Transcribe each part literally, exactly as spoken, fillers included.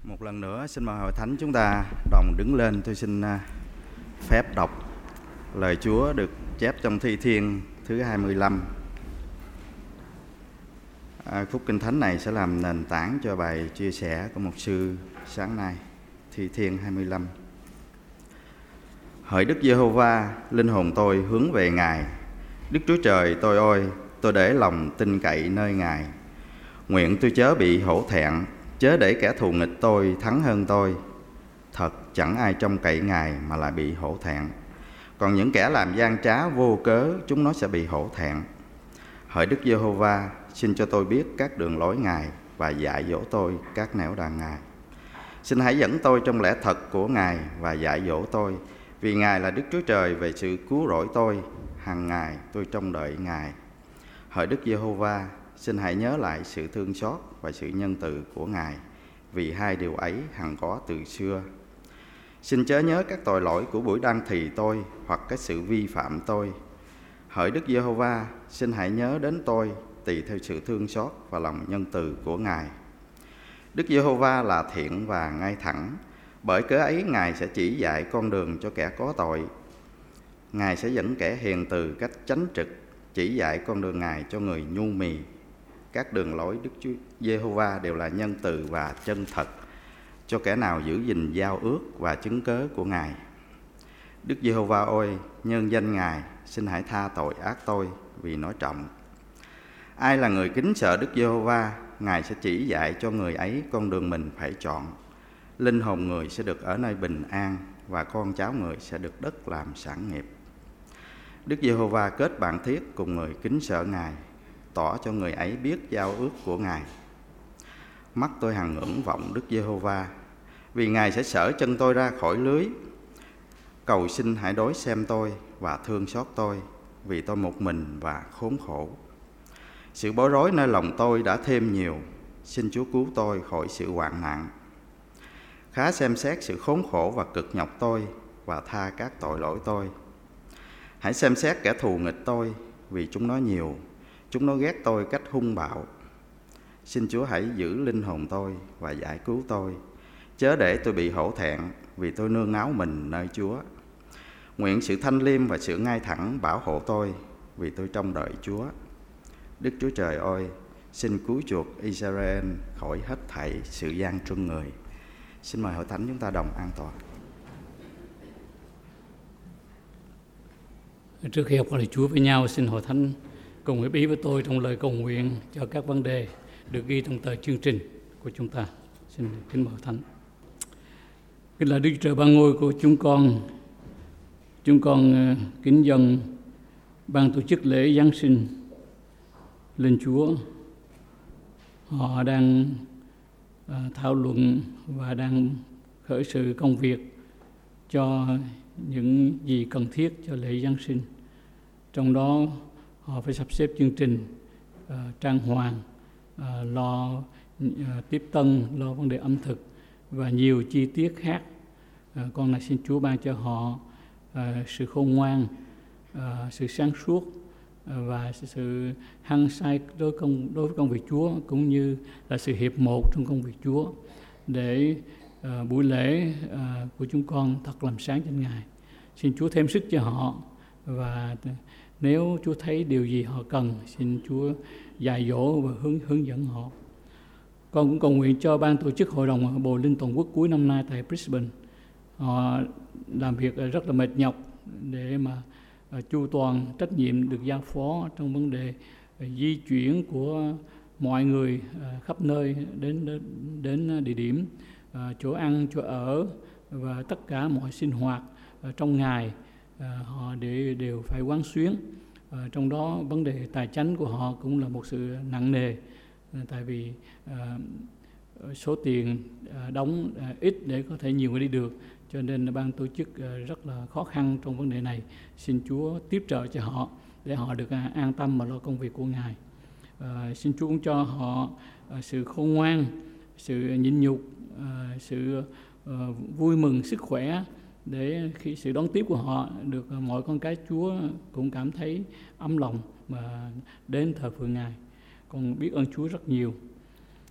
Một lần nữa xin mời hội thánh chúng ta đồng đứng lên. Tôi xin phép đọc lời Chúa được chép trong Thi Thiên thứ hai mươi lăm. À, khúc kinh thánh này sẽ làm nền tảng cho bài chia sẻ của mục sư sáng nay. Thi Thiên hai mươi lăm. Hỡi Đức Giê-hô-va, linh hồn tôi hướng về Ngài. Đức Chúa Trời tôi ơi, tôi để lòng tin cậy nơi Ngài. Nguyện tôi chớ bị hổ thẹn, chớ để kẻ thù nghịch tôi thắng hơn tôi. Thật chẳng ai trông cậy Ngài mà lại bị hổ thẹn. Còn những kẻ làm gian trá vô cớ, chúng nó sẽ bị hổ thẹn. Hỡi Đức Giê-hô-va, xin cho tôi biết các đường lối Ngài và dạy dỗ tôi các nẻo đàng Ngài. Xin hãy dẫn tôi trong lẽ thật của Ngài và dạy dỗ tôi, vì Ngài là Đức Chúa Trời về sự cứu rỗi tôi. Hằng ngày tôi trông đợi Ngài. Hỡi Đức Giê-hô-va, xin hãy nhớ lại sự thương xót và sự nhân từ của Ngài, vì hai điều ấy hằng có từ xưa. Xin chớ nhớ các tội lỗi của buổi đăng thì tôi, hoặc các sự vi phạm tôi. Hỡi Đức Giê-hô-va, xin hãy nhớ đến tôi, tùy theo sự thương xót và lòng nhân từ của Ngài. Đức Giê-hô-va là thiện và ngay thẳng, bởi cớ ấy Ngài sẽ chỉ dạy con đường cho kẻ có tội. Ngài sẽ dẫn kẻ hiền từ cách chánh trực, chỉ dạy con đường Ngài cho người nhu mì. Các đường lối Đức Chúa Giê-hô-va đều là nhân từ và chân thật, cho kẻ nào giữ gìn giao ước và chứng cớ của Ngài. Đức Giê-hô-va ơi, nhân danh Ngài, xin hãy tha tội ác tôi, vì nó trọng. Ai là người kính sợ Đức Giê-hô-va, Ngài sẽ chỉ dạy cho người ấy con đường mình phải chọn. Linh hồn người sẽ được ở nơi bình an, và con cháu người sẽ được đất làm sản nghiệp. Đức Giê-hô-va kết bạn thiết cùng người kính sợ Ngài, tỏ cho người ấy biết giao ước của Ngài. Mắt tôi hằng ngưỡng vọng Đức Giê-hô-va, vì Ngài sẽ xởi chân tôi ra khỏi lưới. Cầu xin hãy đối xem tôi và thương xót tôi, vì tôi một mình và khốn khổ. Sự bối rối nơi lòng tôi đã thêm nhiều, xin Chúa cứu tôi khỏi sự hoạn nạn. Khá xem xét sự khốn khổ và cực nhọc tôi, và tha các tội lỗi tôi. Hãy xem xét kẻ thù nghịch tôi, vì chúng nó nhiều, chúng nó ghét tôi cách hung bạo. Xin Chúa hãy giữ linh hồn tôi và giải cứu tôi, chớ để tôi bị hổ thẹn, vì tôi nương náu mình nơi Chúa. Nguyện sự thanh liêm và sự ngay thẳng bảo hộ tôi, vì tôi trông đợi Chúa. Đức Chúa Trời ơi, xin cứu chuộc Israel khỏi hết thảy sự gian truân người. Xin mời hội thánh chúng ta đồng an toàn. Trước khi học lời Chúa với nhau, xin hội thánh cùng hiệp ý với tôi trong lời cầu nguyện cho các vấn đề được ghi trong tờ chương trình của chúng ta. Xin kính mời hội thánh. Kính là Đức Trời Ba Ngôi của chúng con, chúng con kính dâng ban tổ chức lễ Giáng sinh lên Chúa. Họ đang uh, thảo luận và đang khởi sự công việc cho những gì cần thiết cho lễ Giáng sinh. Trong đó họ phải sắp xếp chương trình uh, trang hoàng, uh, lo uh, tiếp tân, lo vấn đề ẩm thực và nhiều chi tiết khác. Uh, con là xin Chúa ban cho họ uh, sự khôn ngoan, uh, sự sáng suốt uh, và sự hăng say đối, công, đối với công việc Chúa, cũng như là sự hiệp một trong công việc Chúa, để uh, buổi lễ uh, của chúng con thật làm sáng trên Ngài. Xin Chúa thêm sức cho họ, và nếu Chúa thấy điều gì họ cần, xin Chúa dạy dỗ và hướng hướng dẫn họ. Con cũng cầu nguyện cho ban tổ chức hội đồng Bồ Linh toàn quốc cuối năm nay tại Brisbane. Họ làm việc rất là mệt nhọc để mà chu toàn trách nhiệm được giao phó trong vấn đề di chuyển của mọi người khắp nơi đến đến, đến địa điểm, chỗ ăn, chỗ ở và tất cả mọi sinh hoạt trong ngày. Họ đều, đều phải quán xuyến. Trong đó vấn đề tài chánh của họ cũng là một sự nặng nề, tại vì số tiền đóng ít để có thể nhiều người đi được, cho nên ban tổ chức rất là khó khăn trong vấn đề này. Xin Chúa tiếp trợ cho họ để họ được an tâm mà lo công việc của Ngài. À, xin Chúa cũng cho họ sự khôn ngoan, sự nhịn nhục, sự vui mừng, sức khỏe, để khi sự đón tiếp của họ được mọi con cái Chúa cũng cảm thấy ấm lòng mà đến thờ phượng Ngài. Con biết ơn Chúa rất nhiều.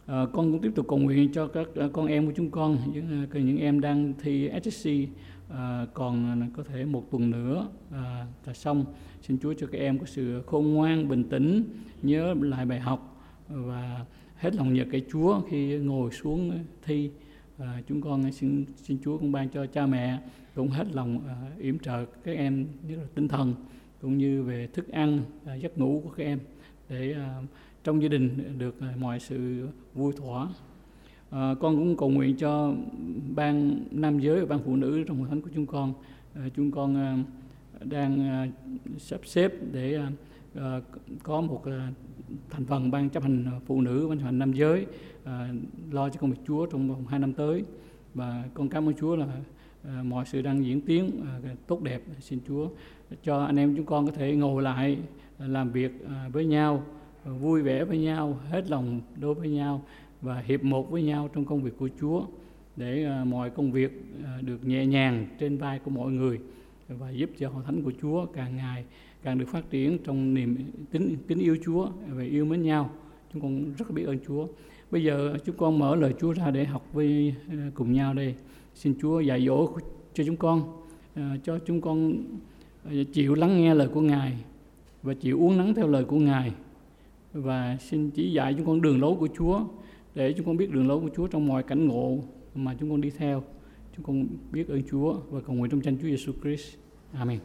À, con cũng tiếp tục cầu nguyện cho các con em của chúng con, những, những em đang thi ét ét xê à, còn có thể một tuần nữa à, là xong. Xin Chúa cho các em có sự khôn ngoan, bình tĩnh, nhớ lại bài học và hết lòng nhờ cậy Chúa khi ngồi xuống thi. À, chúng con xin xin Chúa cũng ban cho cha mẹ cũng hết lòng à, yểm trợ các em, nhất là tinh thần cũng như về thức ăn, à, giấc ngủ của các em, để à, trong gia đình được à, mọi sự vui thỏa. À, con cũng cầu nguyện cho ban nam giới và ban phụ nữ trong hội thánh của chúng con. À, chúng con à, đang à, sắp xếp để à, à, có một à, thành phần ban chấp hành phụ nữ, ban chấp hành nam giới à, lo cho công việc Chúa trong vòng hai năm tới. Và con cảm ơn Chúa là à, mọi sự đang diễn tiến à, tốt đẹp. Xin Chúa cho anh em chúng con có thể ngồi lại à, làm việc à, với nhau, à, vui vẻ với nhau, hết lòng đối với nhau và hiệp một với nhau trong công việc của Chúa, để à, mọi công việc à, được nhẹ nhàng trên vai của mọi người và giúp cho hội thánh của Chúa càng ngày càng được phát triển trong niềm kính kính yêu Chúa và yêu mến nhau. Chúng con rất biết ơn Chúa. Bây giờ chúng con mở lời Chúa ra để học với cùng nhau đây. Xin Chúa dạy dỗ cho chúng con, cho chúng con chịu lắng nghe lời của Ngài và chịu uốn nắn theo lời của Ngài, và xin chỉ dạy chúng con đường lối của Chúa để chúng con biết đường lối của Chúa trong mọi cảnh ngộ mà chúng con đi theo. Chúng con biết ơn Chúa và cầu nguyện trong danh Chúa Giêsu Christ. Amen.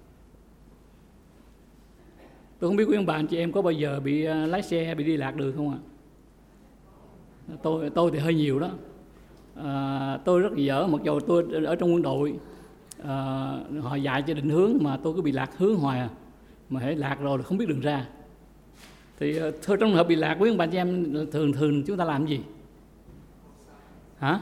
Tôi không biết quý ông bà anh chị em có bao giờ bị lái xe bị đi lạc đường không ạ? Tôi tôi thì hơi nhiều đó. À, tôi rất dở, mặc dù tôi ở trong quân đội, à, họ dạy cho định hướng mà tôi cứ bị lạc hướng hoài à. Mà hễ lạc rồi là không biết đường ra. Thì thôi, trong trường hợp bị lạc, quý ông bà anh chị em thường thường chúng ta làm gì? Hả?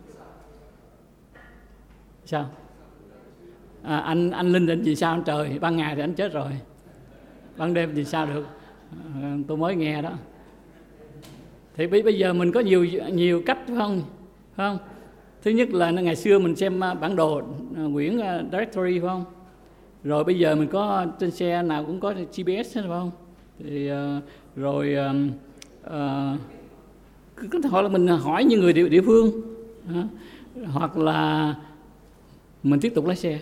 Sao? À, anh anh Linh định gì sao anh trời? Ban ngày thì anh chết rồi, ban đêm thì sao được? À, tôi mới nghe đó. Thì bây giờ mình có nhiều nhiều cách phải không? Phải không? Thứ nhất là ngày xưa mình xem bản đồ quyển directory phải không? Rồi bây giờ mình có trên xe nào cũng có giê pê ét phải không? Thì uh, rồi uh, uh, có thể là mình hỏi những người địa, địa phương, uh, hoặc là mình tiếp tục lái xe.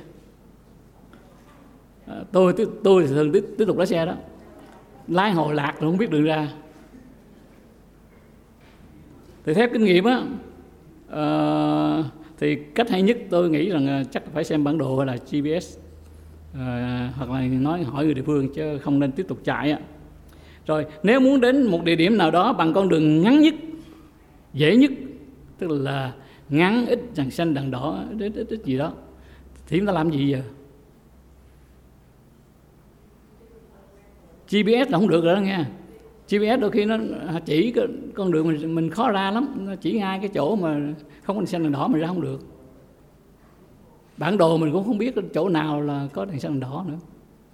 Uh, tôi tôi thì thường tiếp, tiếp tục lái xe đó. Lái hồi lạc rồi không biết đường ra. Thì theo kinh nghiệm á, uh, thì cách hay nhất tôi nghĩ rằng chắc phải xem bản đồ hay là giê pê ét, uh, hoặc là nói hỏi người địa phương chứ không nên tiếp tục chạy á. Rồi nếu muốn đến một địa điểm nào đó bằng con đường ngắn nhất, dễ nhất, tức là ngắn, ít đèn xanh đèn đỏ, ít, ít, ít gì đó, thì chúng ta làm gì giờ? giê pê ét là không được rồi đó nghe. giê pê ét đôi khi nó chỉ con đường mình, mình khó ra lắm, nó chỉ ngay cái chỗ mà không có đèn xanh đèn đỏ mình ra không được. Bản đồ mình cũng không biết chỗ nào là có đèn xanh đèn đỏ nữa.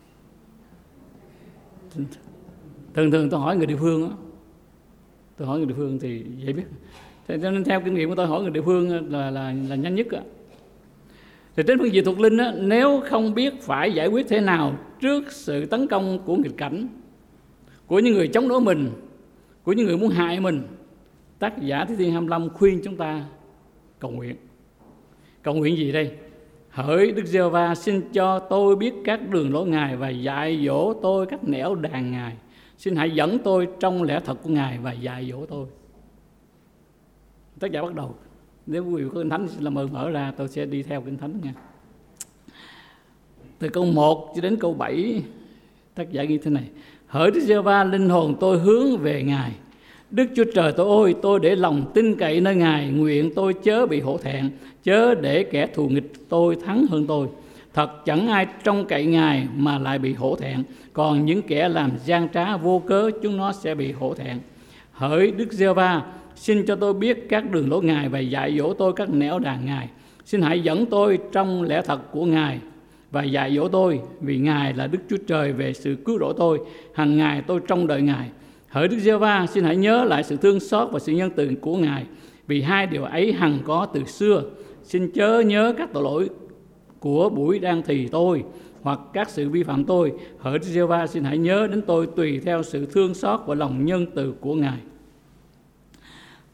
Thường thường tôi hỏi người địa phương á, tôi hỏi người địa phương thì dễ biết. Cho nên theo kinh nghiệm của tôi, hỏi người địa phương là là là nhanh nhất á. Thì trên phương diện thuộc linh á, nếu không biết phải giải quyết thế nào trước sự tấn công của nghịch cảnh, của những người chống đối mình, của những người muốn hại mình, tác giả Thi Thiên hai mươi lăm khuyên chúng ta cầu nguyện. Cầu nguyện gì đây? Hỡi Đức Giê-hô-va, xin cho tôi biết các đường lối Ngài và dạy dỗ tôi các nẻo đàng Ngài. Xin hãy dẫn tôi trong lẽ thật của Ngài và dạy dỗ tôi. Tác giả bắt đầu. Nếu quý vị có Kinh Thánh xin làm ơn mở ra, tôi sẽ đi theo Kinh Thánh nha. Từ câu một cho đến câu bảy, tác giả ghi thế này: Hỡi Đức Giê-hô-va, linh hồn tôi hướng về Ngài. Đức Chúa Trời tôi ơi, tôi để lòng tin cậy nơi Ngài, nguyện tôi chớ bị hổ thẹn, chớ để kẻ thù nghịch tôi thắng hơn tôi. Thật chẳng ai trông cậy Ngài mà lại bị hổ thẹn, còn những kẻ làm gian trá vô cớ chúng nó sẽ bị hổ thẹn. Hỡi Đức Giê-hô-va, xin cho tôi biết các đường lối Ngài và dạy dỗ tôi các nẻo đàng Ngài. Xin hãy dẫn tôi trong lẽ thật của Ngài và dạy dỗ tôi, vì Ngài là Đức Chúa Trời về sự cứu rỗi tôi, hằng ngày tôi trông đợi Ngài. Hỡi Đức Giê-hô-va, xin hãy nhớ lại sự thương xót và sự nhân từ của Ngài, vì hai điều ấy hằng có từ xưa. Xin chớ nhớ các tội lỗi của buổi đang thì tôi, hoặc các sự vi phạm tôi. Hỡi Đức Giê-hô-va, xin hãy nhớ đến tôi tùy theo sự thương xót và lòng nhân từ của Ngài.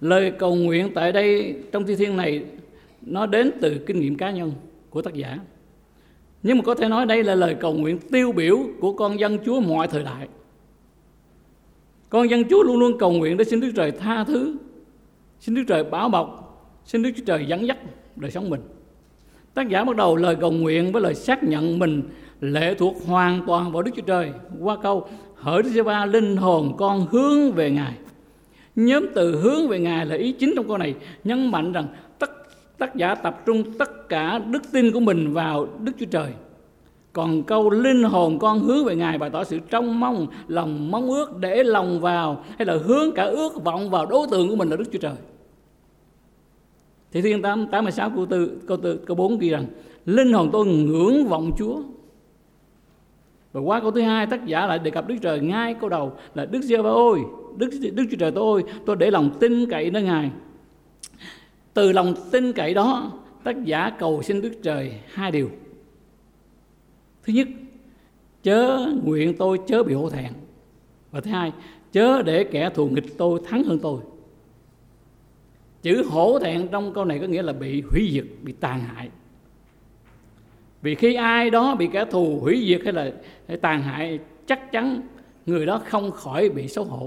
Lời cầu nguyện tại đây trong thi thiên này nó đến từ kinh nghiệm cá nhân của tác giả. Nhưng mà có thể nói đây là lời cầu nguyện tiêu biểu của con dân Chúa mọi thời đại. Con dân Chúa luôn luôn cầu nguyện để xin Đức Trời tha thứ, xin Đức Trời bảo bọc, xin Đức Trời dẫn dắt đời sống mình. Tác giả bắt đầu lời cầu nguyện với lời xác nhận mình lệ thuộc hoàn toàn vào Đức Chúa Trời qua câu: hỡi Đức Giê-hô-va, linh hồn con hướng về Ngài. Nhóm từ hướng về Ngài là ý chính trong câu này, nhấn mạnh rằng tất, tác giả tập trung tất cả đức tin của mình vào Đức Chúa Trời. Còn câu linh hồn con hướng về Ngài bày tỏ sự trông mong, lòng mong ước để lòng vào, hay là hướng cả ước vọng vào đối tượng của mình là Đức Chúa Trời. Thi Thiên tám mươi sáu câu tư, câu, tư, câu bốn ghi rằng linh hồn tôi ngưỡng vọng Chúa. Và qua câu thứ hai, tác giả lại đề cập Đức Trời ngay câu đầu là Đức Giê-hô-va ơi, Đức, Đức Chúa Trời tôi ơi, tôi để lòng tin cậy nơi Ngài. Từ lòng tin cậy đó, tác giả cầu xin Đức Trời hai điều. Thứ nhất, chớ nguyện tôi chớ bị hổ thẹn. Và thứ hai, chớ để kẻ thù nghịch tôi thắng hơn tôi. Chữ hổ thẹn trong câu này có nghĩa là bị hủy diệt, bị tàn hại. Vì khi ai đó bị kẻ thù hủy diệt hay là tàn hại, chắc chắn người đó không khỏi bị xấu hổ.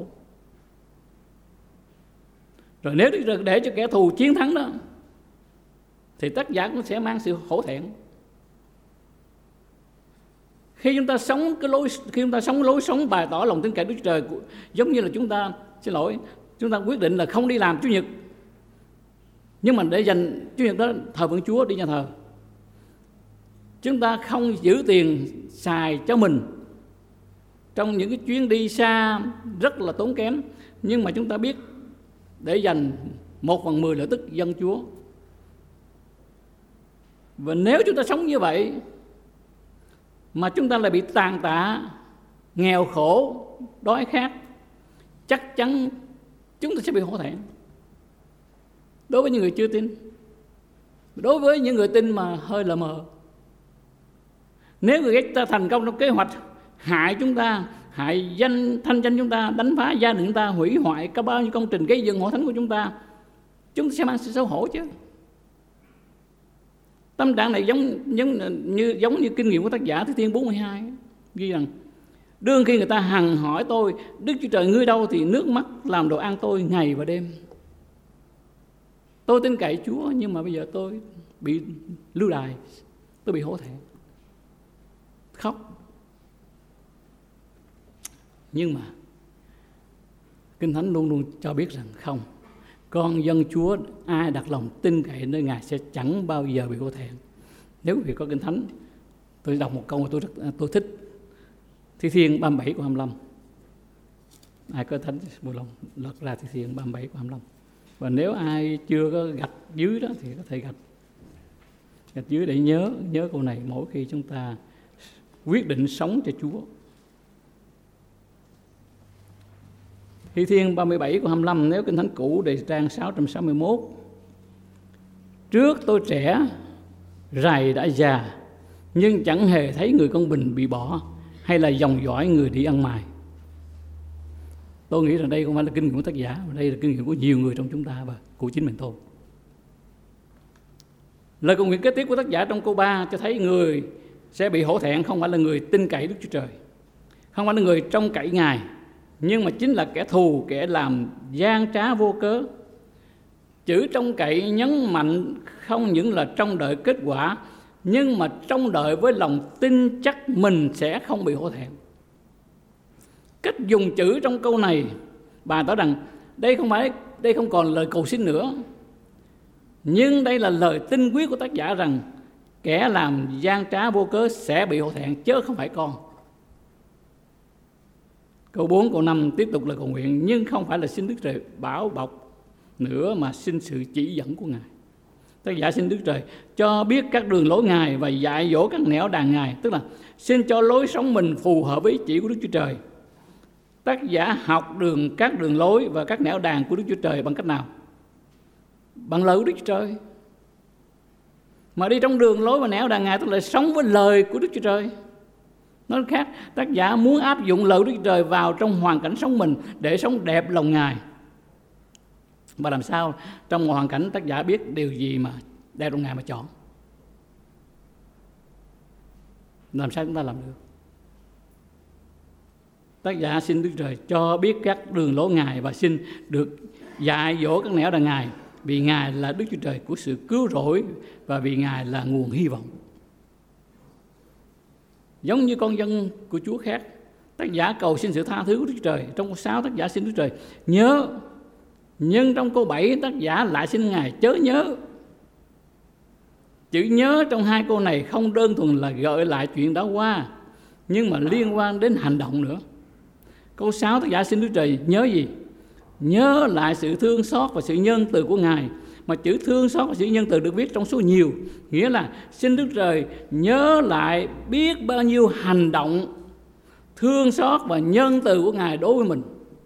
Rồi nếu để cho kẻ thù chiến thắng đó, thì tác giả cũng sẽ mang sự hổ thẹn. Khi chúng ta sống cái lối khi chúng ta sống lối sống bày tỏ lòng tin cậy Đức Trời, giống như là chúng ta xin lỗi, chúng ta quyết định là không đi làm Chủ nhật, nhưng mà để dành Chủ nhật đó thờ phượng Chúa, đi nhà thờ. Chúng ta không giữ tiền xài cho mình trong những cái chuyến đi xa rất là tốn kém, nhưng mà chúng ta biết để dành một phần mười lợi tức dân Chúa. Và nếu chúng ta sống như vậy mà chúng ta lại bị tàn tạ, nghèo khổ, đói khát, chắc chắn chúng ta sẽ bị hổ thẹn. Đối với những người chưa tin, đối với những người tin mà hơi lờ mờ, nếu người ta thành công trong kế hoạch hại chúng ta, hại danh thanh danh chúng ta, đánh phá gia đình chúng ta, hủy hoại cả bao nhiêu công trình gây dựng hội thánh của chúng ta, chúng ta sẽ mang sự xấu hổ chứ. Tâm trạng này giống giống như giống như kinh nghiệm của tác giả Thi Thiên bốn mươi hai ghi rằng: đương khi người ta hằng hỏi tôi, Đức Chúa Trời ngươi đâu, thì nước mắt làm đồ ăn tôi ngày và đêm. Tôi tin cậy Chúa, nhưng mà bây giờ tôi bị lưu đày, tôi bị hổ thẹn, khóc. Nhưng mà Kinh Thánh luôn luôn cho biết rằng không, con dân Chúa ai đặt lòng tin cậy nơi Ngài sẽ chẳng bao giờ bị hổ thẹn. Nếu quý vị có Kinh Thánh, tôi đọc một câu mà tôi rất tôi thích. Thi Thiên ba mươi bảy câu hai mươi lăm. Ai có Thánh buồn lòng lật ra Thi Thiên ba mươi bảy câu hai mươi lăm. Và nếu ai chưa có gạch dưới đó thì có thể gạch gạch dưới để nhớ nhớ câu này mỗi khi chúng ta quyết định sống cho Chúa. Thi Thiên ba mươi bảy câu hai mươi lăm, nếu Kinh Thánh cũ đề trang sáu trăm sáu mươi mốt. Trước tôi trẻ, rày đã già, nhưng chẳng hề thấy người công bình bị bỏ, hay là dòng dõi người đi ăn mài. Tôi nghĩ rằng đây không phải là kinh nghiệm của tác giả, mà đây là kinh nghiệm của nhiều người trong chúng ta và của chính mình tôi. Lời cầu nguyện kế tiếp của tác giả trong câu ba cho thấy người sẽ bị hổ thẹn không phải là người tin cậy Đức Chúa Trời, không phải là người trông cậy Ngài, nhưng mà chính là kẻ thù, kẻ làm gian trá vô cớ. Chữ trông cậy nhấn mạnh không những là trông đợi kết quả, nhưng mà trông đợi với lòng tin chắc mình sẽ không bị hổ thẹn. Cách dùng chữ trong câu này bà tỏ rằng đây không phải đây không còn lời cầu xin nữa, nhưng đây là lời tin quyết của tác giả rằng kẻ làm gian trá vô cớ sẽ bị hổ thẹn, chứ không phải con. Câu bốn, câu năm tiếp tục lời cầu nguyện, nhưng không phải là xin Đức Trời bảo bọc nữa, mà xin sự chỉ dẫn của Ngài. Tác giả xin Đức Trời cho biết các đường lối Ngài và dạy dỗ các nẻo đàng Ngài, tức là xin cho lối sống mình phù hợp với ý chỉ của Đức Chúa Trời. Tác giả học đường các đường lối và các nẻo đàng của Đức Chúa Trời bằng cách nào? Bằng lời của Đức Chúa Trời. Mà đi trong đường lối và nẻo đàng Ngài tức là sống với lời của Đức Chúa Trời. Nói khác, tác giả muốn áp dụng lời của Đức Chúa Trời vào trong hoàn cảnh sống mình để sống đẹp lòng Ngài. Và làm sao trong một hoàn cảnh tác giả biết điều gì mà đeo trong Ngài mà chọn? Làm sao chúng ta làm được? Tác giả xin Đức Trời cho biết các đường lối Ngài và xin được dạy dỗ các nẻo đường Ngài, vì Ngài là Đức Chúa Trời của sự cứu rỗi và vì Ngài là nguồn hy vọng. Giống như con dân của Chúa khác, tác giả cầu xin sự tha thứ của Đức Chúa Trời. Trong câu sáu tác giả xin Đức Trời nhớ, nhưng trong câu bảy tác giả lại xin Ngài chớ nhớ. Chữ nhớ trong hai câu này không đơn thuần là gợi lại chuyện đã qua, nhưng mà liên quan đến hành động nữa. Câu sáu tác giả xin Đức Trời nhớ gì? Nhớ lại sự thương xót và sự nhân từ của Ngài. Mà chữ thương xót và sự nhân từ được viết trong số nhiều, nghĩa là xin Đức Trời nhớ lại biết bao nhiêu hành động thương xót và nhân từ của Ngài đối với mình.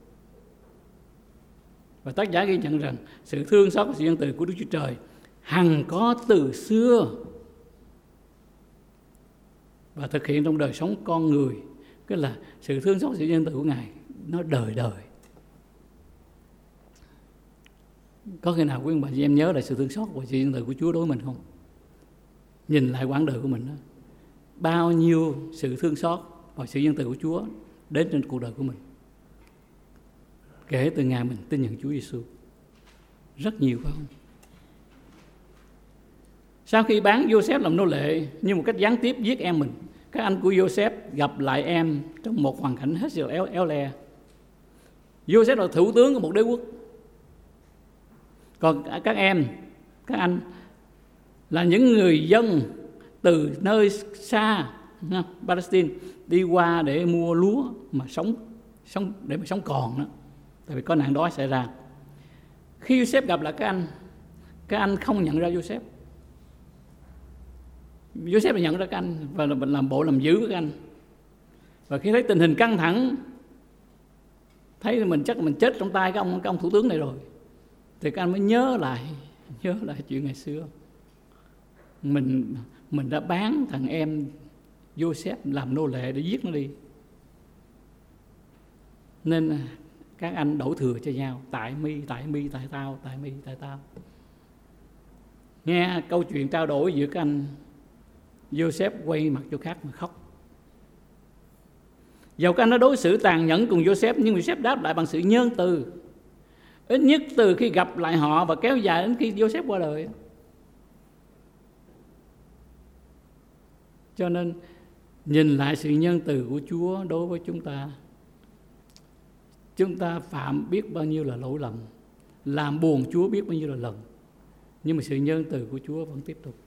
Và tác giả ghi nhận rằng sự thương xót và sự nhân từ của Đức Chúa Trời hằng có từ xưa và thực hiện trong đời sống con người. Tức là sự thương xót và sự nhân từ của Ngài nó đời đời. Có khi nào quý ông bà chị em nhớ lại sự thương xót và sự nhân từ của Chúa đối với mình không? Nhìn lại quãng đời của mình đó, bao nhiêu sự thương xót và sự nhân từ của Chúa đến trên cuộc đời của mình kể từ ngày mình tin nhận Chúa Giêsu. Rất nhiều phải không? Sau khi bán Joseph làm nô lệ như một cách gián tiếp giết em mình, các anh của Joseph gặp lại em trong một hoàn cảnh hết sức éo, éo le. Joseph là thủ tướng của một đế quốc, còn các em, các anh là những người dân từ nơi xa Palestine đi qua để mua lúa mà sống, sống để mà sống còn đó, tại vì có nạn đói xảy ra. Khi Joseph gặp lại các anh, các anh không nhận ra Joseph. Joseph là nhận ra các anh và làm bộ làm dữ với các anh. Và khi thấy tình hình căng thẳng, thấy mình chắc mình chết trong tay cái ông, cái ông thủ tướng này rồi, thì các anh mới nhớ lại, nhớ lại chuyện ngày xưa. Mình mình đã bán thằng em Joseph làm nô lệ để giết nó đi. Nên các anh đổ thừa cho nhau, tại mi, tại mi, tại tao, tại mi, tại tao. Nghe câu chuyện trao đổi giữa các anh, Joseph quay mặt chỗ khác mà khóc. Dầu các anh đã đối xử tàn nhẫn cùng Joseph, nhưng Joseph đáp lại bằng sự nhân từ, ít nhất từ khi gặp lại họ và kéo dài đến khi Joseph qua đời. Cho nên nhìn lại sự nhân từ của Chúa đối với chúng ta. Chúng ta phạm biết bao nhiêu là lỗi lầm, làm buồn Chúa biết bao nhiêu là lần, nhưng mà sự nhân từ của Chúa vẫn tiếp tục.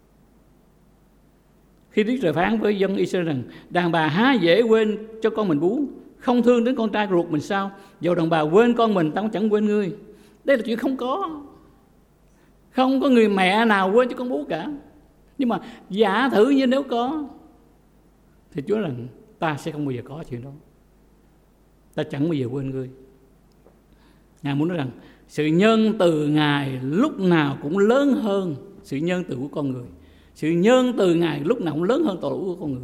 Khi Đức Trời phán với dân Israel rằng đàn bà há dễ quên cho con mình bú, không thương đến con trai ruột mình sao? Dầu đàn bà quên con mình, tao cũng chẳng quên ngươi. Đây là chuyện không có. Không có người mẹ nào quên cho con bú cả. Nhưng mà giả thử như nếu có, thì Chúa rằng ta sẽ không bao giờ có chuyện đó. Ta chẳng bao giờ quên ngươi. Ngài muốn nói rằng sự nhân từ Ngài lúc nào cũng lớn hơn sự nhân từ của con người. Sự nhân từ Ngài lúc nào cũng lớn hơn tội lỗi của con người.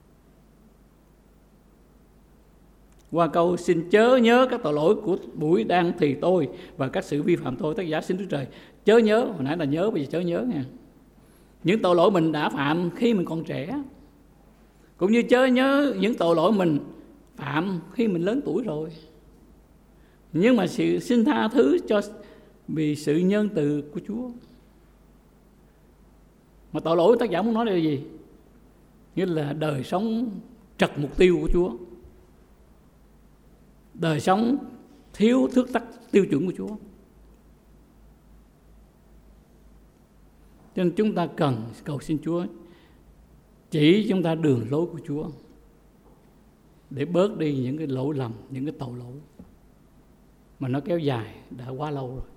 Qua câu xin chớ nhớ các tội lỗi của buổi đang thì tôi và các sự vi phạm tôi, tác giả xin Đức Trời chớ nhớ. Hồi nãy là nhớ, bây giờ chớ nhớ nha. Những tội lỗi mình đã phạm khi mình còn trẻ, cũng như chớ nhớ những tội lỗi mình phạm khi mình lớn tuổi rồi. Nhưng mà sự xin tha thứ cho vì sự nhân từ của Chúa. Mà tội lỗi tác giả muốn nói là gì? Nghĩa là đời sống trật mục tiêu của Chúa, đời sống thiếu thước tắc tiêu chuẩn của Chúa. Cho nên chúng ta cần cầu xin Chúa chỉ chúng ta đường lối của Chúa để bớt đi những cái lỗi lầm, những cái tội lỗi mà nó kéo dài đã quá lâu rồi.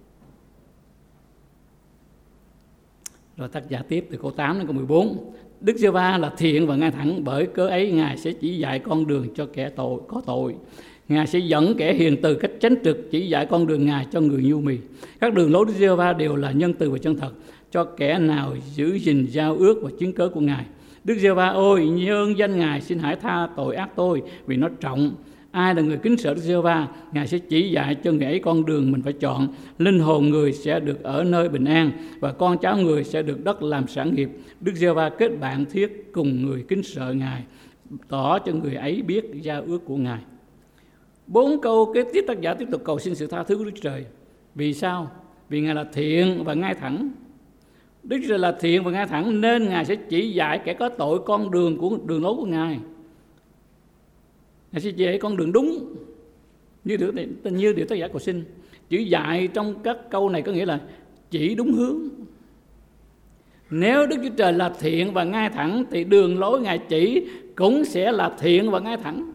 Rồi tác giả tiếp từ câu tám đến câu mười bốn. Đức Giê-hô-va là thiện và ngay thẳng, bởi cớ ấy Ngài sẽ chỉ dạy con đường cho kẻ tội có tội. Ngài sẽ dẫn kẻ hiền từ cách chánh trực, chỉ dạy con đường Ngài cho người nhu mì. Các đường lối Đức Giê-hô-va đều là nhân từ và chân thật, cho kẻ nào giữ gìn giao ước và chứng cớ của Ngài. Đức Giê-hô-va ôi, nhân danh Ngài xin hãy tha tội ác tôi, vì nó trọng. Ai là người kính sợ Đức Giê-hô-va, Ngài sẽ chỉ dạy cho người ấy con đường mình phải chọn. Linh hồn người sẽ được ở nơi bình an, và con cháu người sẽ được đất làm sản nghiệp. Đức Giê-hô-va kết bạn thiết cùng người kính sợ Ngài, tỏ cho người ấy biết giao ước của Ngài. Bốn câu kế tiếp tác giả tiếp tục cầu xin sự tha thứ của Đức Trời. Vì sao? Vì Ngài là thiện và ngay thẳng. Đức Trời là thiện và ngay thẳng, nên Ngài sẽ chỉ dạy kẻ có tội con đường của đường lối của Ngài. Ngài sẽ chỉ dạy con đường đúng, như điều, như điều tác giả cầu xin. Chữ dạy trong các câu này có nghĩa là chỉ đúng hướng. Nếu Đức Chúa Trời là thiện và ngay thẳng, thì đường lối Ngài chỉ cũng sẽ là thiện và ngay thẳng.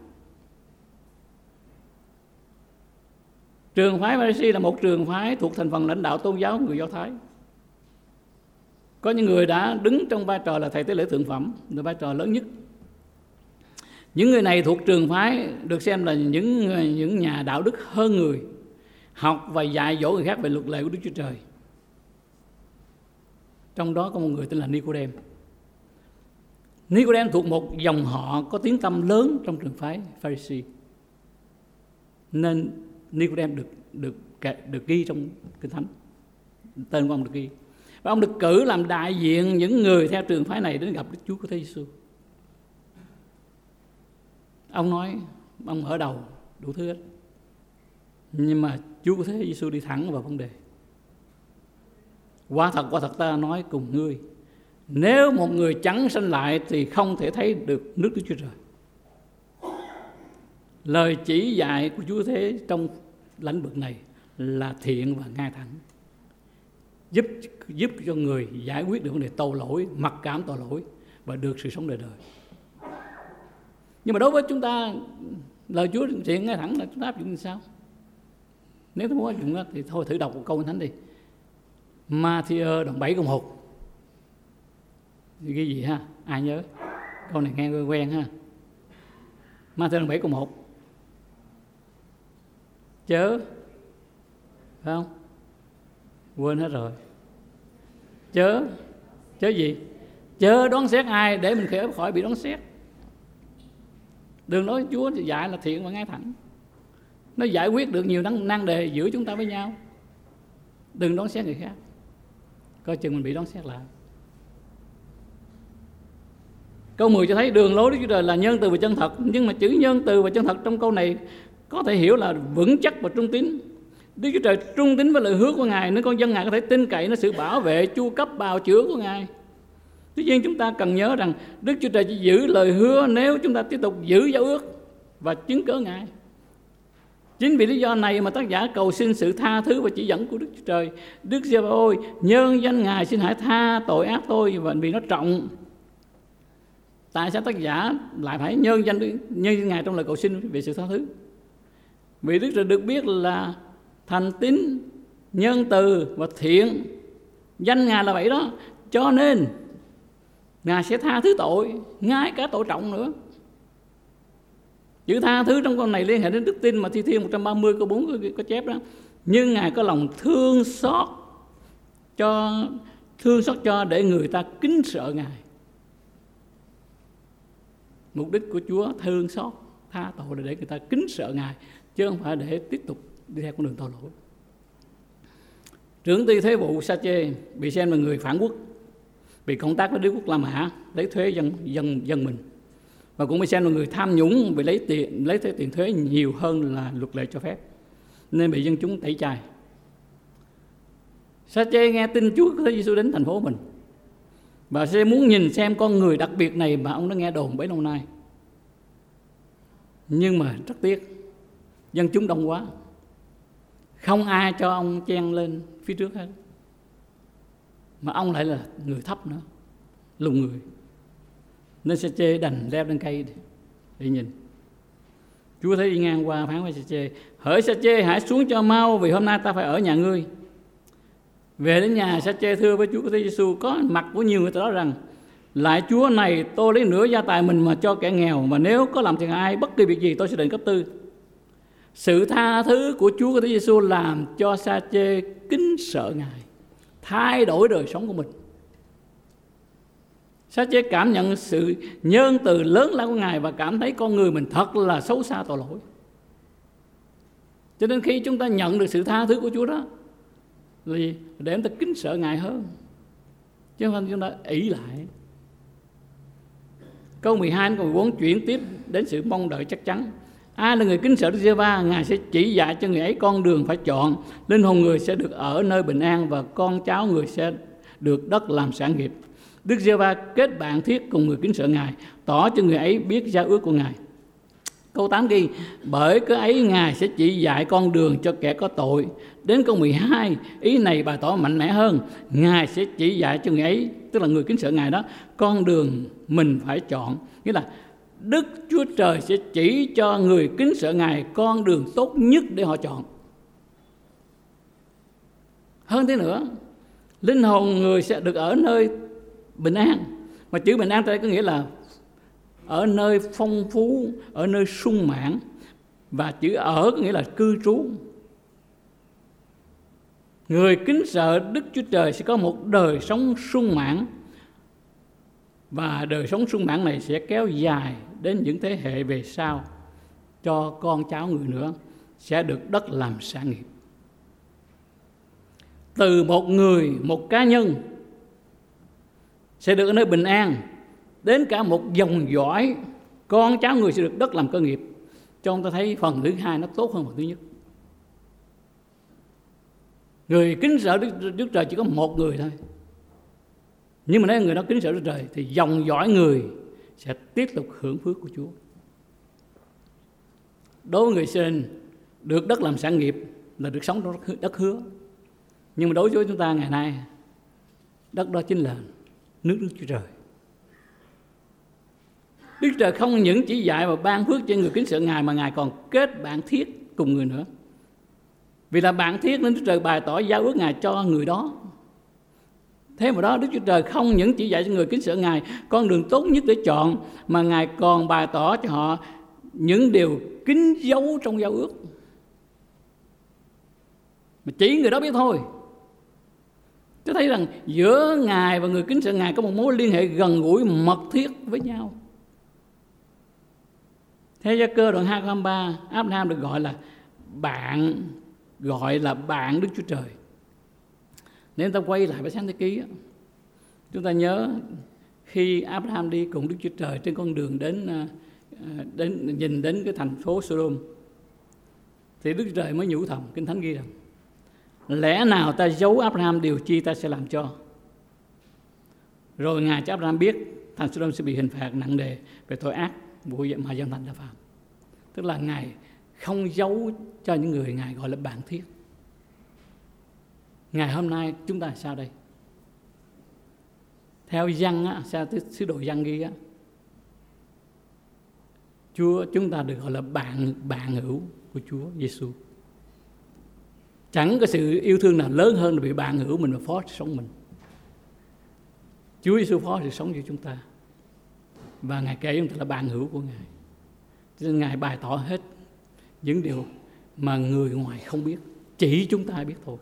Trường phái Pha-ri-si là một trường phái thuộc thành phần lãnh đạo tôn giáo người Do Thái. Có những người đã đứng trong vai trò là thầy tế lễ thượng phẩm, là vai trò lớn nhất. Những người này thuộc trường phái được xem là những những nhà đạo đức hơn người, học và dạy dỗ người khác về luật lệ của Đức Chúa Trời. Trong đó có một người tên là Ni-cô-đêm. Ni-cô-đêm thuộc một dòng họ có tiếng tăm lớn trong trường phái Pha-ri-si, nên Ni-cô-đêm được được được ghi trong Kinh Thánh, tên của ông được ghi. Và ông được cử làm đại diện những người theo trường phái này đến gặp Đức Chúa Cứu Thế Giêsu. Ông nói, ông mở đầu đủ thứ hết, nhưng mà Chúa Cứu Thế Giêsu đi thẳng vào vấn đề. Quả thật, quả thật ta nói cùng ngươi, nếu một người chẳng sanh lại thì không thể thấy được nước Đức Chúa Trời. Lời chỉ dạy của Chúa Thế trong lĩnh vực này là thiện và ngay thẳng, giúp giúp cho người giải quyết được vấn đề tội lỗi, mặc cảm tội lỗi và được sự sống đời đời. Nhưng mà đối với chúng ta, lời Chúa thiện ngay thẳng là chúng ta áp dụng như sao? Nếu không có áp dụng đó, thì thôi thử đọc một câu Thánh đi. Ma-thi-ơ đoạn bảy câu một. Cái gì ha? Ai nhớ? Câu này nghe quen quen ha. Ma-thi-ơ đoạn bảy câu một. Chớ, phải không? Quên hết rồi. Chớ, chớ gì? Chớ đoán xét ai để mình khỏi bị đoán xét. Đường lối Chúa thì dạy là thiện và ngay thẳng. Nó giải quyết được nhiều nan đề giữa chúng ta với nhau. Đừng đoán xét người khác, coi chừng mình bị đoán xét lại. Câu mười cho thấy đường lối Đức Chúa Trời là nhân từ và chân thật. Nhưng mà chữ nhân từ và chân thật trong câu này có thể hiểu là vững chắc và trung tín. Đức Chúa Trời trung tín với lời hứa của Ngài, nên con dân Ngài có thể tin cậy nó sự bảo vệ, chu cấp, bào chữa của Ngài. Tuy nhiên chúng ta cần nhớ rằng Đức Chúa Trời chỉ giữ lời hứa nếu chúng ta tiếp tục giữ giao ước và chứng cớ Ngài. Chính vì lý do này mà tác giả cầu xin sự tha thứ và chỉ dẫn của Đức Chúa Trời. Đức Giê-hô-va ơi, nhân danh Ngài xin hãy tha tội ác tôi, và vì nó trọng. Tại sao tác giả lại phải nhân danh nhân danh Ngài trong lời cầu xin về sự tha thứ? Vì Đức Trời được biết là thành tín, nhân từ và thiện. Danh Ngài là vậy đó, cho nên Ngài sẽ tha thứ tội, ngay cả tội trọng nữa. Chữ tha thứ trong câu này liên hệ đến đức tin mà Thi Thiên một trăm ba mươi câu bốn có, có chép đó. Nhưng Ngài có lòng thương xót cho thương xót cho để người ta kính sợ Ngài. Mục đích của Chúa thương xót, tha tội là để người ta kính sợ Ngài, chứ không phải để tiếp tục đi theo con đường tội lỗi. Trưởng ty thuế vụ Sa-chê bị xem là người phản quốc, bị cộng tác với đế quốc La Mã lấy thuế dân dân dân mình, và cũng bị xem là người tham nhũng vì lấy tiền lấy thuế tiền thuế nhiều hơn là luật lệ cho phép, nên bị dân chúng tẩy chay. Sa-chê nghe tin Chúa Cứu Thế Giêsu đến thành phố mình, và Sa-chê muốn nhìn xem con người đặc biệt này mà ông đã nghe đồn bấy lâu nay. Nhưng mà rất tiếc, dân chúng đông quá, không ai cho ông chen lên phía trước hết, mà ông lại là người thấp nữa, lùn người, nên Sa-chê đành leo lên cây để nhìn. Chúa thấy đi ngang qua phán với Sa-chê: hỡi Sa-chê, hãy xuống cho mau, vì hôm nay ta phải ở nhà ngươi. Về đến nhà, Sa-chê thưa với Chúa Cứu Thế Giêsu. Có mặt của nhiều người nói rằng: lại Chúa này, tôi lấy nửa gia tài mình mà cho kẻ nghèo, mà nếu có làm thiệt hại bất kỳ việc gì tôi sẽ đền cấp tư. Sự tha thứ của Chúa Cứu Thế Giêsu làm cho Sa-chê kính sợ Ngài, thay đổi đời sống của mình. Sa-chê cảm nhận sự nhân từ lớn lao của Ngài và cảm thấy con người mình thật là xấu xa tội lỗi. Cho nên khi chúng ta nhận được sự tha thứ của Chúa đó là gì? Để chúng ta kính sợ Ngài hơn, chứ không phải chúng ta ỷ lại. Câu mười hai câu mười bốn chuyển tiếp đến sự mong đợi chắc chắn. Ai là người kính sợ Đức Giê-hô-va, Ngài sẽ chỉ dạy cho người ấy con đường phải chọn. Linh hồn người sẽ được ở nơi bình an, và con cháu người sẽ được đất làm sản nghiệp. Đức Giê-hô-va kết bạn thiết cùng người kính sợ Ngài, tỏ cho người ấy biết giao ước của Ngài. Câu tám ghi: bởi cái ấy Ngài sẽ chỉ dạy con đường cho kẻ có tội. Đến câu mười hai, ý này bày tỏ mạnh mẽ hơn. Ngài sẽ chỉ dạy cho người ấy, tức là người kính sợ Ngài đó, con đường mình phải chọn. Nghĩa là Đức Chúa Trời sẽ chỉ cho người kính sợ Ngài con đường tốt nhất để họ chọn. Hơn thế nữa, linh hồn người sẽ được ở nơi bình an. Mà chữ bình an đây có nghĩa là ở nơi phong phú, ở nơi sung mãn. Và chữ ở có nghĩa là cư trú. Người kính sợ Đức Chúa Trời sẽ có một đời sống sung mãn, và đời sống sung mãn này sẽ kéo dài đến những thế hệ về sau, cho con cháu người nữa sẽ được đất làm sản nghiệp. Từ một người, một cá nhân sẽ được ở nơi bình an, đến cả một dòng dõi con cháu người sẽ được đất làm cơ nghiệp. Cho chúng ta thấy phần thứ hai nó tốt hơn phần thứ nhất. Người kính sợ Đức, Đức Trời chỉ có một người thôi, nhưng mà nếu người đó kính sợ Đức Trời thì dòng dõi người sẽ tiếp tục hưởng phước của Chúa. Đối với người sinh được đất làm sản nghiệp là được sống trong đất hứa. Nhưng mà đối với chúng ta ngày nay, đất đó chính là nước Đức Chúa Trời. Đức Trời không những chỉ dạy và ban phước cho người kính sợ Ngài, mà Ngài còn kết bạn thiết cùng người nữa. Vì là bạn thiết nên Đức Trời bày tỏ giao ước Ngài cho người đó. Thế mà đó, Đức Chúa Trời không những chỉ dạy cho người kính sợ Ngài con đường tốt nhất để chọn, mà Ngài còn bày tỏ cho họ những điều kín dấu trong giao ước, mà chỉ người đó biết thôi. Tôi thấy rằng giữa Ngài và người kính sợ Ngài có một mối liên hệ gần gũi mật thiết với nhau. Theo Gia Cơ đoạn hai câu hai mươi ba, Abraham được gọi là bạn, gọi là bạn Đức Chúa Trời. Nếu ta quay lại với Sáng Thế Ký, chúng ta nhớ khi Abraham đi cùng Đức Chúa Trời trên con đường đến, đến nhìn đến cái thành phố Sodom, thì Đức Chúa Trời mới nhủ thầm, Kinh Thánh ghi rằng: lẽ nào ta giấu Abraham điều chi ta sẽ làm cho. Rồi Ngài cho Abraham biết thành Sodom sẽ bị hình phạt nặng nề về tội ác vụ mà dân thành đã phạm. Tức là Ngài không giấu cho những người Ngài gọi là bạn thiết. Ngày hôm nay chúng ta sao đây? Theo Giăng á, sao sứ đồ Giăng ghi á, Chúa chúng ta được gọi là bạn bạn hữu của Chúa Giêsu. Chẳng có sự yêu thương nào lớn hơn là bị bạn hữu mình và phó sự sống mình. Chúa Giêsu phó sự sống cho chúng ta, và Ngài kể chúng ta là bạn hữu của Ngài. Cho nên Ngài bày tỏ hết những điều mà người ngoài không biết, chỉ chúng ta biết thôi.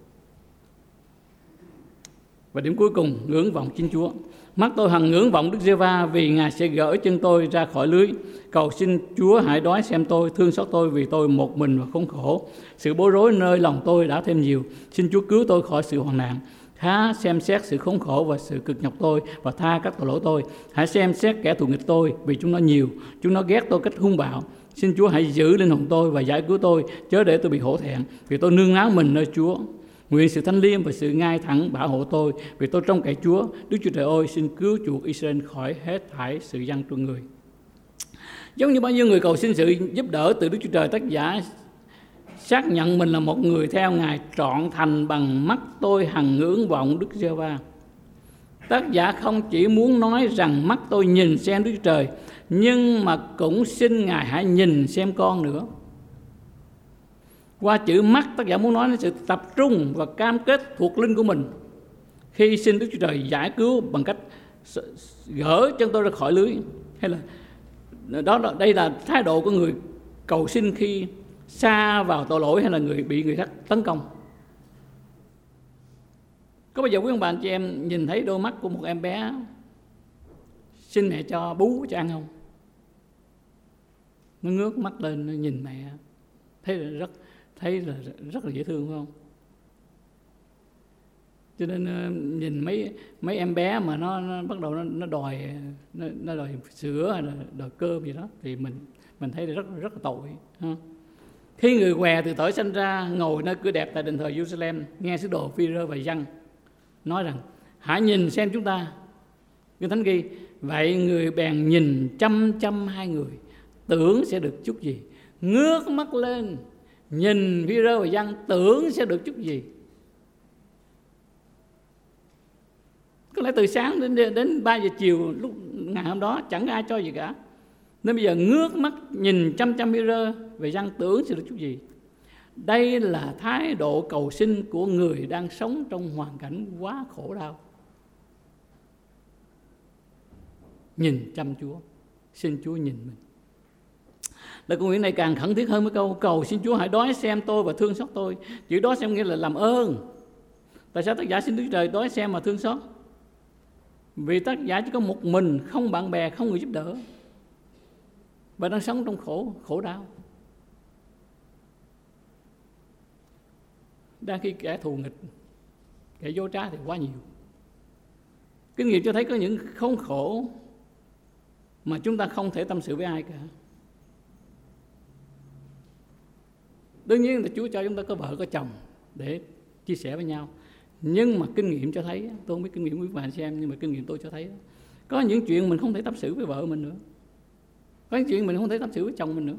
Và điểm cuối cùng, ngưỡng vọng chính Chúa. Mắt tôi hằng ngưỡng vọng Đức Giê-hô-va, vì Ngài sẽ gỡ chân tôi ra khỏi lưới. Cầu xin Chúa hãy đoái xem tôi, thương xót tôi, vì tôi một mình và khốn khổ. Sự bối rối nơi lòng tôi đã thêm nhiều. Xin Chúa cứu tôi khỏi sự hoạn nạn. Khá xem xét sự khốn khổ và sự cực nhọc tôi, và tha các tội lỗi tôi. Hãy xem xét kẻ thù nghịch tôi, vì chúng nó nhiều. Chúng nó ghét tôi cách hung bạo. Xin Chúa hãy giữ linh hồn tôi và giải cứu tôi, chớ để tôi bị hổ thẹn, vì tôi nương náu mình nơi Chúa. Nguyện sự thanh liêm và sự ngay thẳng bảo hộ tôi, vì tôi trông cậy Chúa. Đức Chúa Trời ơi, xin cứu chuộc Israel khỏi hết thảy sự gian truân người. Giống như bao nhiêu người cầu xin sự giúp đỡ từ Đức Chúa Trời, tác giả xác nhận mình là một người theo Ngài trọn thành bằng mắt tôi hằng ngưỡng vọng Đức Giê-hô-va. Tác giả không chỉ muốn nói rằng mắt tôi nhìn xem Đức Chúa Trời, nhưng mà cũng xin Ngài hãy nhìn xem con nữa. Qua chữ mắt, tác giả muốn nói đến sự tập trung và cam kết thuộc linh của mình khi xin Đức Chúa Trời giải cứu bằng cách gỡ chân tôi ra khỏi lưới. Hay là đó, đây là thái độ của người cầu xin khi sa vào tội lỗi hay là người bị người khác tấn công. Có bao giờ quý ông bà anh chị em nhìn thấy đôi mắt của một em bé xin mẹ cho bú cho ăn không? Nó ngước mắt lên, nó nhìn mẹ, thấy rất thấy là rất là dễ thương, phải không? Cho nên nhìn mấy mấy em bé mà nó, nó bắt đầu nó, nó đòi nó, nó đòi sữa hay là đòi cơm gì đó thì mình mình thấy rất rất là tội. Ha? Khi người què từ thuở sanh ra ngồi nơi cửa đẹp tại đền thờ Jerusalem, nghe sứ đồ Phi-rơ và Giăng nói rằng: hãy nhìn xem chúng ta. Kinh Thánh ghi: vậy người bèn nhìn chăm chăm hai người, tưởng sẽ được chút gì. Ngước mắt lên nhìn Phi-rơ và Giăng, tưởng sẽ được chút gì. Có lẽ từ sáng đến đến ba giờ chiều lúc ngày hôm đó chẳng ai cho gì cả. Nên bây giờ ngước mắt nhìn chăm chăm Phi-rơ và Giăng, tưởng sẽ được chút gì. Đây là thái độ cầu xin của người đang sống trong hoàn cảnh quá khổ đau. Nhìn chăm Chúa, xin Chúa nhìn mình. Lời cầu nguyện này càng khẩn thiết hơn với câu: cầu xin Chúa hãy đói xem tôi và thương xót tôi. Chữ đói xem nghĩa là làm ơn. Tại sao tác giả xin Đức Trời đói xem mà thương xót? Vì tác giả chỉ có một mình, không bạn bè, không người giúp đỡ, và đang sống trong khổ khổ đau. Đang khi kẻ thù nghịch, kẻ dối trá thì quá nhiều. Kinh nghiệm cho thấy có những khốn khổ mà chúng ta không thể tâm sự với ai cả. Đương nhiên là Chúa cho chúng ta có vợ có chồng để chia sẻ với nhau. Nhưng mà kinh nghiệm cho thấy, tôi không biết kinh nghiệm quý bạn xem, nhưng mà kinh nghiệm tôi cho thấy có những chuyện mình không thể tâm sự với vợ mình nữa, có những chuyện mình không thể tâm sự với chồng mình nữa.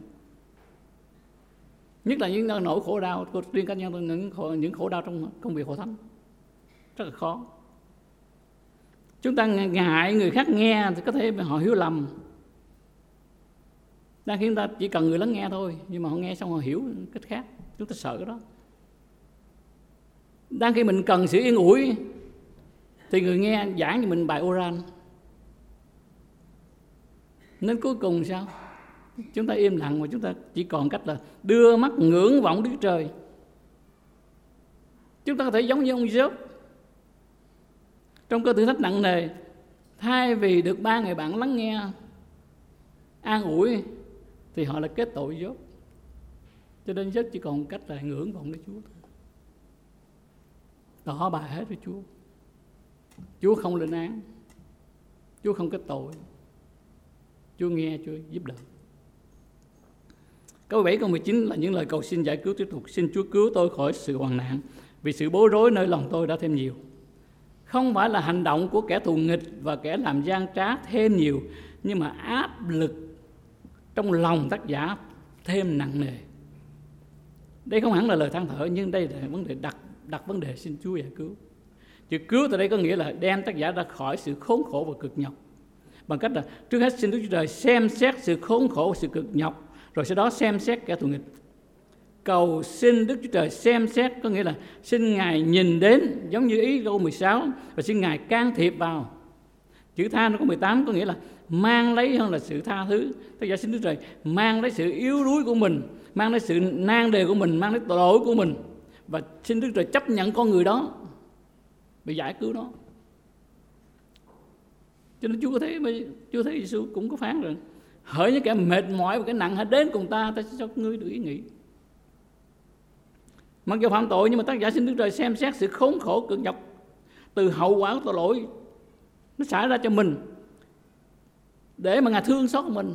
Nhất là những nỗi khổ đau, riêng cá nhân tôi, những khổ, những khổ đau trong công việc hội thánh rất là khó. Chúng ta ngại người khác nghe thì có thể họ hiểu lầm. Đang khi chúng ta chỉ cần người lắng nghe thôi, nhưng mà họ nghe xong họ hiểu cách khác, chúng ta sợ cái đó. Đang khi mình cần sự yên ủi thì người nghe giảng cho mình bài oral. Nên cuối cùng sao? Chúng ta im lặng và chúng ta chỉ còn cách là đưa mắt ngưỡng vọng Đức Trời. Chúng ta có thể giống như ông Gióp trong cơn thử thách nặng nề, thay vì được ba người bạn lắng nghe an ủi thì họ là kết tội Gióp. Cho nên Gióp chỉ còn cách là ngưỡng vọng Đức Chúa thôi, tỏ bài hết với Chúa. Chúa không lên án, Chúa không kết tội, Chúa nghe, Chúa giúp đỡ. Câu bảy câu mười chín là những lời cầu xin giải cứu tiếp tục. Xin Chúa cứu tôi khỏi sự hoạn nạn, vì sự bối rối nơi lòng tôi đã thêm nhiều. Không phải là hành động của kẻ thù nghịch và kẻ làm gian trá thêm nhiều, nhưng mà áp lực trong lòng tác giả thêm nặng nề. Đây không hẳn là lời than thở, nhưng đây là vấn đề đặt đặt vấn đề xin Chúa giải cứu. Chữ cứu tại đây có nghĩa là đem tác giả ra khỏi sự khốn khổ và cực nhọc, bằng cách là trước hết xin Đức Chúa Trời xem xét sự khốn khổ và sự cực nhọc, rồi sau đó xem xét kẻ thù nghịch. Cầu xin Đức Chúa Trời xem xét có nghĩa là xin Ngài nhìn đến, giống như ý câu mười sáu, và xin Ngài can thiệp vào. Chữ tha nó có mười tám có nghĩa là mang lấy hơn là sự tha thứ. Tác giả xin Đức Trời mang lấy sự yếu đuối của mình, mang lấy sự nan đề của mình, mang lấy tội lỗi của mình, và xin Đức Trời chấp nhận con người đó và giải cứu nó. Cho nên Chúa có thấy, Chúa thấy Giêsu cũng có phán rồi: hỡi những kẻ mệt mỏi và cái nặng hãy đến cùng ta, ta sẽ cho ngươi được ý nghỉ. Mặc dù phạm tội nhưng mà tác giả xin Đức Trời xem xét sự khốn khổ cực nhọc từ hậu quả của tội lỗi nó xảy ra cho mình, để mà Ngài thương xót mình.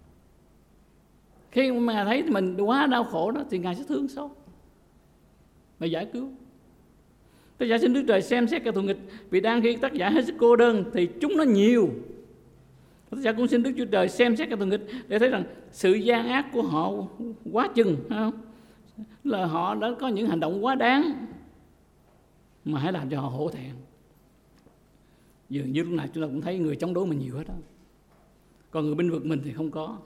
Khi mà Ngài thấy mình quá đau khổ đó thì Ngài sẽ thương xót và giải cứu. Tác giả xin Đức Trời xem xét kẻ thù nghịch, vì đang khi tác giả hết sức cô đơn thì chúng nó nhiều. Tác giả cũng xin Đức Chúa Trời xem xét kẻ thù nghịch để thấy rằng sự gian ác của họ quá chừng, không? Là họ đã có những hành động quá đáng, mà hãy làm cho họ hổ thẹn. Dường như lúc này chúng ta cũng thấy người chống đối mình nhiều hết đó, còn người binh vực mình thì không có.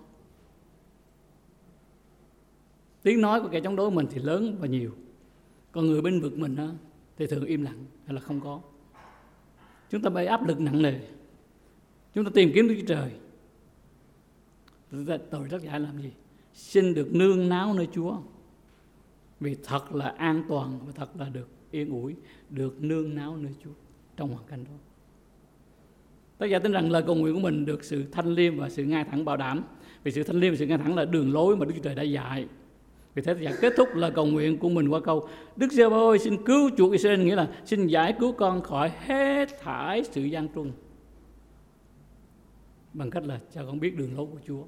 Tiếng nói của kẻ chống đối mình thì lớn và nhiều, còn người binh vực mình đó, thì thường im lặng hay là không có. Chúng ta bị áp lực nặng nề, chúng ta tìm kiếm Đức Chúa Trời. Tội tác giả làm gì? Xin được nương náu nơi Chúa, vì thật là an toàn và thật là được yên ủi, được nương náu nơi Chúa trong hoàn cảnh đó. Tác giả tin rằng lời cầu nguyện của mình được sự thanh liêm và sự ngay thẳng bảo đảm, vì sự thanh liêm và sự ngay thẳng là đường lối mà Đức Chúa Trời đã dạy. Vì thế tôi kết thúc lời cầu nguyện của mình qua câu: Đức Giê-hô-va ơi, xin cứu chuộc Israel, nghĩa là xin giải cứu con khỏi hết thảy sự gian truân, bằng cách là cho con biết đường lối của Chúa.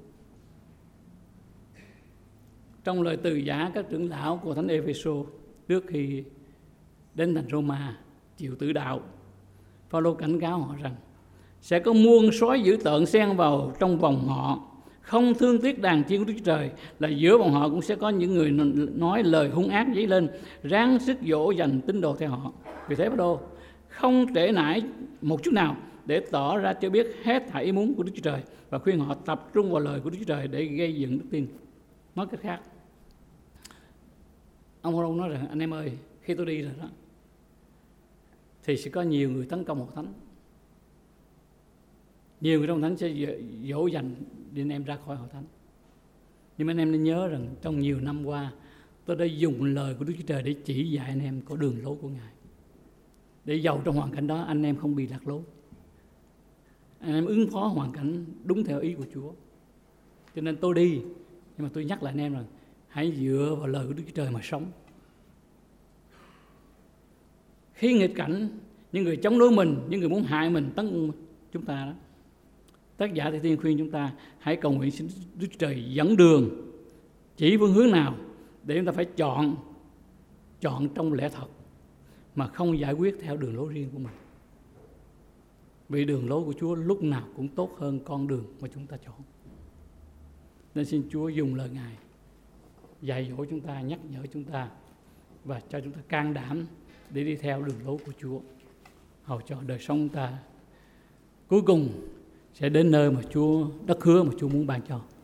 Trong lời từ giả các trưởng lão của thánh Ê-phê-sô trước khi đến thành Rô-ma chịu tử đạo, Phao-lô cảnh cáo họ rằng sẽ có muôn sói dữ tợn xen vào trong vòng họ, không thương tiếc đàn chiên của Đức Chúa Trời, là giữa bọn họ cũng sẽ có những người nói lời hung ác dấy lên, ráng sức dỗ dành tín đồ theo họ. Vì thế Phao-lô không trễ nải một chút nào để tỏ ra cho biết hết thảy ý muốn của Đức Chúa Trời và khuyên họ tập trung vào lời của Đức Chúa Trời để gây dựng đức tin. Nói cách khác, ông Phao-lô nói rằng: anh em ơi, khi tôi đi rồi đó thì sẽ có nhiều người tấn công hội thánh, nhiều người trong hội thánh sẽ dỗ dành để anh em ra khỏi hội thánh. Nhưng mà anh em nên nhớ rằng trong nhiều năm qua tôi đã dùng lời của Đức Chúa Trời để chỉ dạy anh em có đường lối của Ngài, để dầu trong hoàn cảnh đó anh em không bị lạc lối, anh em ứng phó hoàn cảnh đúng theo ý của Chúa. Cho nên tôi đi, nhưng mà tôi nhắc lại anh em rằng hãy dựa vào lời của Đức Chúa Trời mà sống. Khi nghịch cảnh, những người chống đối mình, những người muốn hại mình, tấn công chúng ta đó, tác giả Thi Thiên khuyên chúng ta hãy cầu nguyện xin Đức Chúa Trời dẫn đường, chỉ phương hướng nào để chúng ta phải chọn chọn trong lẽ thật, mà không giải quyết theo đường lối riêng của mình. Vì đường lối của Chúa lúc nào cũng tốt hơn con đường mà chúng ta chọn. Nên xin Chúa dùng lời Ngài dạy dỗ chúng ta, nhắc nhở chúng ta và cho chúng ta can đảm để đi theo đường lối của Chúa, hầu cho đời sống ta cuối cùng sẽ đến nơi mà Chúa, đất hứa mà Chúa muốn ban cho.